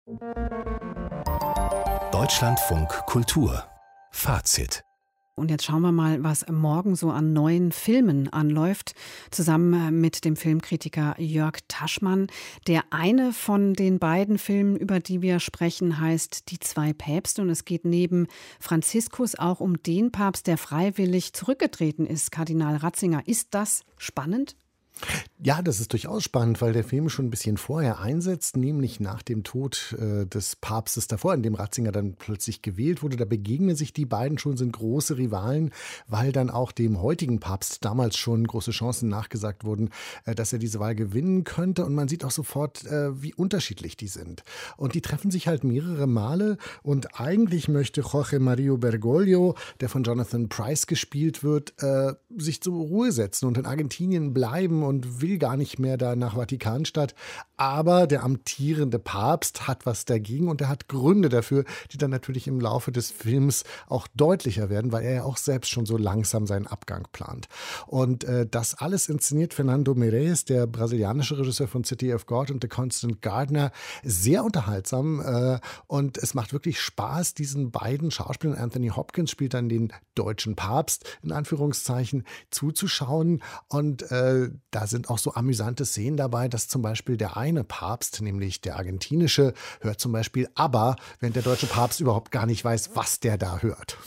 Deutschlandfunk Kultur Fazit. Und jetzt schauen wir mal, was morgen so an neuen Filmen anläuft, zusammen mit dem Filmkritiker Jörg Taschmann. Der eine von den beiden Filmen, über die wir sprechen, heißt Die zwei Päpste. Und es geht neben Franziskus auch um den Papst, der freiwillig zurückgetreten ist, Kardinal Ratzinger. Ist das spannend? Ja, das ist durchaus spannend, weil der Film schon ein bisschen vorher einsetzt, nämlich nach dem Tod des Papstes davor, in dem Ratzinger dann plötzlich gewählt wurde. Da begegnen sich die beiden schon, sind große Rivalen, weil dann auch dem heutigen Papst damals schon große Chancen nachgesagt wurden, dass er diese Wahl gewinnen könnte. Und man sieht auch sofort, wie unterschiedlich die sind. Und die treffen sich halt mehrere Male. Und eigentlich möchte Jorge Mario Bergoglio, der von Jonathan Pryce gespielt wird, sich zur Ruhe setzen und in Argentinien bleiben und will gar nicht mehr da nach Vatikanstadt. Aber der amtierende Papst hat was dagegen und er hat Gründe dafür, die dann natürlich im Laufe des Films auch deutlicher werden, weil er ja auch selbst schon so langsam seinen Abgang plant. Und das alles inszeniert Fernando Meirelles, der brasilianische Regisseur von City of God und The Constant Gardener, sehr unterhaltsam. Und es macht wirklich Spaß, diesen beiden Schauspielern, Anthony Hopkins spielt dann den deutschen Papst, in Anführungszeichen, zuzuschauen. Und da sind auch so amüsante Szenen dabei, dass zum Beispiel der eine Papst, nämlich der argentinische, hört zum Beispiel ABBA, während der deutsche Papst überhaupt gar nicht weiß, was der da hört.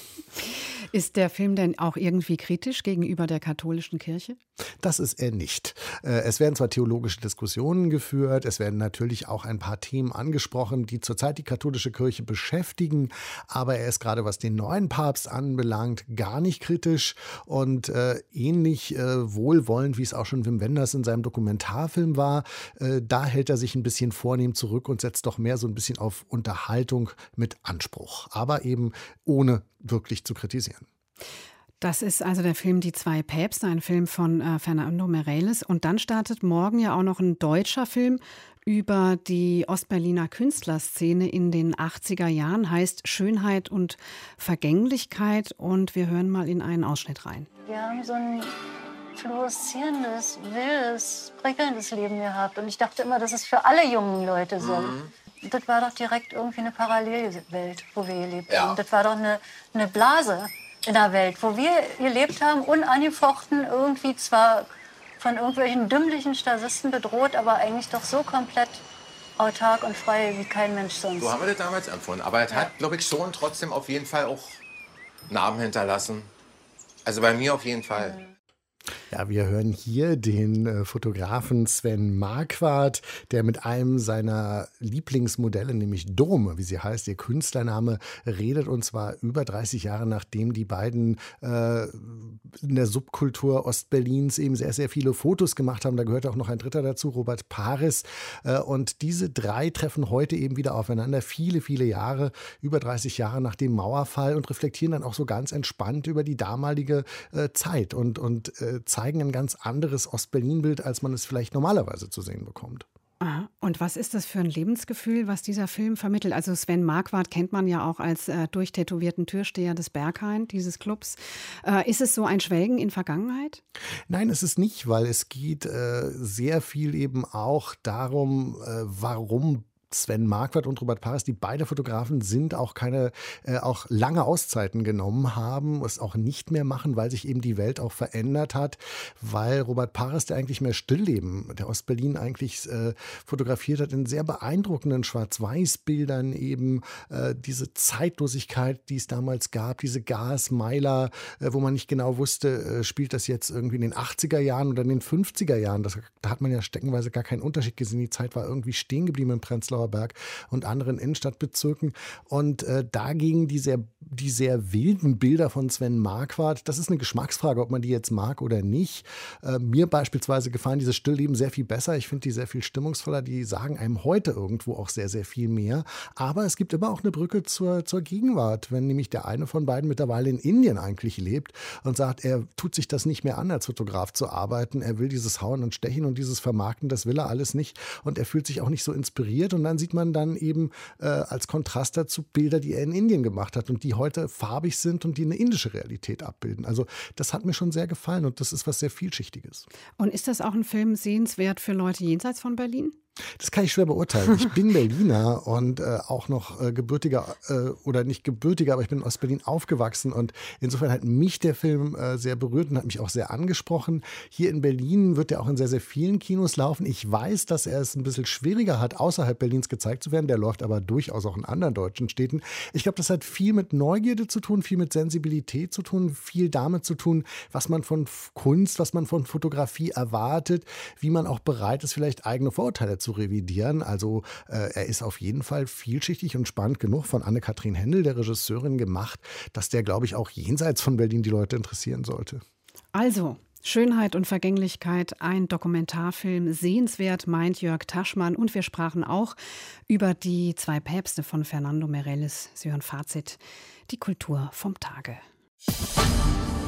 Ist der Film denn auch irgendwie kritisch gegenüber der katholischen Kirche? Das ist er nicht. Es werden zwar theologische Diskussionen geführt, es werden natürlich auch ein paar Themen angesprochen, die zurzeit die katholische Kirche beschäftigen, aber er ist gerade, was den neuen Papst anbelangt, gar nicht kritisch und ähnlich wohlwollend, wie es auch schon Wim Wenders in seinem Dokumentarfilm war. Da hält er sich ein bisschen vornehm zurück und setzt doch mehr so ein bisschen auf Unterhaltung mit Anspruch, aber eben ohne wirklich zu kritisieren. Das ist also der Film Die zwei Päpste, ein Film von Fernando Meirelles. Und dann startet morgen ja auch noch ein deutscher Film über die Ostberliner Künstlerszene in den 80er Jahren, heißt Schönheit und Vergänglichkeit. Und wir hören mal in einen Ausschnitt rein. Wir haben so ein fluoreszierendes, wildes, prickelndes Leben gehabt. Und ich dachte immer, das ist für alle jungen Leute so. Das war doch direkt irgendwie eine Parallelwelt, wo wir gelebt haben. Das war doch eine Blase in der Welt, wo wir gelebt haben, unangefochten, irgendwie zwar von irgendwelchen dümmlichen Stasisten bedroht, aber eigentlich doch so komplett autark und frei wie kein Mensch sonst. So haben wir das damals empfunden. Aber es hat, glaube ich, schon trotzdem auf jeden Fall auch Narben hinterlassen. Also bei mir auf jeden Fall. Ja, wir hören hier den Fotografen Sven Marquardt, der mit einem seiner Lieblingsmodelle, nämlich Dome, wie sie heißt, ihr Künstlername, redet, und zwar über 30 Jahre nachdem die beiden in der Subkultur Ostberlins eben sehr, sehr viele Fotos gemacht haben. Da gehört auch noch ein dritter dazu, Robert Paris. Und diese drei treffen heute eben wieder aufeinander, viele, viele Jahre, über 30 Jahre nach dem Mauerfall, und reflektieren dann auch so ganz entspannt über die damalige Zeit und zeigen ein ganz anderes Ostberlin-Bild, als man es vielleicht normalerweise zu sehen bekommt. Aha. Und was ist das für ein Lebensgefühl, was dieser Film vermittelt? Also Sven Marquardt kennt man ja auch als durchtätowierten Türsteher des Berghain, dieses Clubs. Ist es so ein Schwelgen in Vergangenheit? Nein, es ist nicht, weil es geht sehr viel eben auch darum, warum Sven Marquardt und Robert Paris, die beide Fotografen sind, auch auch lange Auszeiten genommen haben, es auch nicht mehr machen, weil sich eben die Welt auch verändert hat, weil Robert Paris, der eigentlich mehr Stillleben der Ostberlin eigentlich fotografiert hat, in sehr beeindruckenden Schwarz-Weiß-Bildern eben diese Zeitlosigkeit, die es damals gab, diese Gasmeiler, wo man nicht genau wusste, spielt das jetzt irgendwie in den 80er Jahren oder in den 50er Jahren. Da hat man ja steckenweise gar keinen Unterschied gesehen. Die Zeit war irgendwie stehen geblieben im Prenzlauer Berg und anderen Innenstadtbezirken. Und dagegen die sehr wilden Bilder von Sven Marquardt, das ist eine Geschmacksfrage, ob man die jetzt mag oder nicht. Mir beispielsweise gefallen diese Stillleben sehr viel besser. Ich finde die sehr viel stimmungsvoller. Die sagen einem heute irgendwo auch sehr, sehr viel mehr. Aber es gibt immer auch eine Brücke zur Gegenwart, wenn nämlich der eine von beiden mittlerweile in Indien eigentlich lebt und sagt, er tut sich das nicht mehr an, als Fotograf zu arbeiten. Er will dieses Hauen und Stechen und dieses Vermarkten, das will er alles nicht. Und er fühlt sich auch nicht so inspiriert. Und dann sieht man dann eben als Kontrast dazu Bilder, die er in Indien gemacht hat und die heute farbig sind und die eine indische Realität abbilden. Also das hat mir schon sehr gefallen und das ist was sehr Vielschichtiges. Und ist das auch ein Film sehenswert für Leute jenseits von Berlin? Das kann ich schwer beurteilen. Ich bin Berliner und auch noch gebürtiger, oder nicht gebürtiger, aber ich bin in Ostberlin aufgewachsen und insofern hat mich der Film sehr berührt und hat mich auch sehr angesprochen. Hier in Berlin wird er auch in sehr, sehr vielen Kinos laufen. Ich weiß, dass er es ein bisschen schwieriger hat, außerhalb Berlins gezeigt zu werden. Der läuft aber durchaus auch in anderen deutschen Städten. Ich glaube, das hat viel mit Neugierde zu tun, viel mit Sensibilität zu tun, viel damit zu tun, was man von Kunst, was man von Fotografie erwartet, wie man auch bereit ist, vielleicht eigene Vorurteile zu revidieren. Also er ist auf jeden Fall vielschichtig und spannend genug, von Anne-Kathrin Hendel, der Regisseurin, gemacht, dass der, glaube ich, auch jenseits von Berlin die Leute interessieren sollte. Also, Schönheit und Vergänglichkeit, ein Dokumentarfilm, sehenswert, meint Jörg Taschmann. Und wir sprachen auch über die 2 Päpste von Fernando Meirelles. Sie hören Fazit, die Kultur vom Tage.